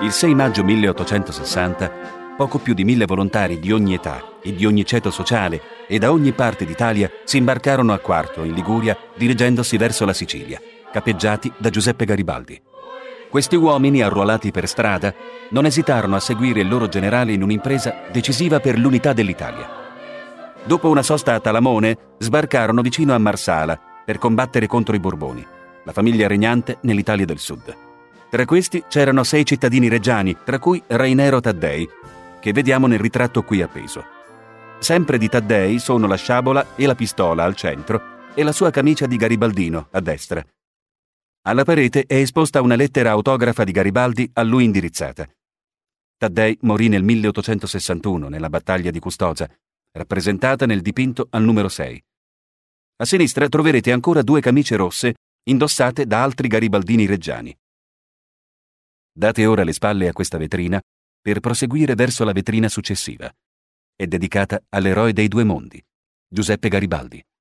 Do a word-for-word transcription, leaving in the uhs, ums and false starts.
Il sei maggio milleottocentosessanta, poco più di mille volontari di ogni età e di ogni ceto sociale e da ogni parte d'Italia si imbarcarono a Quarto, in Liguria, dirigendosi verso la Sicilia, capeggiati da Giuseppe Garibaldi. Questi uomini, arruolati per strada, non esitarono a seguire il loro generale in un'impresa decisiva per l'unità dell'Italia. Dopo una sosta a Talamone, sbarcarono vicino a Marsala per combattere contro i Borboni, la famiglia regnante nell'Italia del Sud. Tra questi c'erano sei cittadini reggiani, tra cui Rainero Taddei, che vediamo nel ritratto qui appeso. Sempre di Taddei sono la sciabola e la pistola al centro e la sua camicia di garibaldino a destra. Alla parete è esposta una lettera autografa di Garibaldi a lui indirizzata. Taddei morì nel milleottocentosessantuno nella battaglia di Custoza, rappresentata nel dipinto al numero sei. A sinistra troverete ancora due camicie rosse indossate da altri garibaldini reggiani. Date ora le spalle a questa vetrina per proseguire verso la vetrina successiva. È dedicata all'eroe dei due mondi, Giuseppe Garibaldi.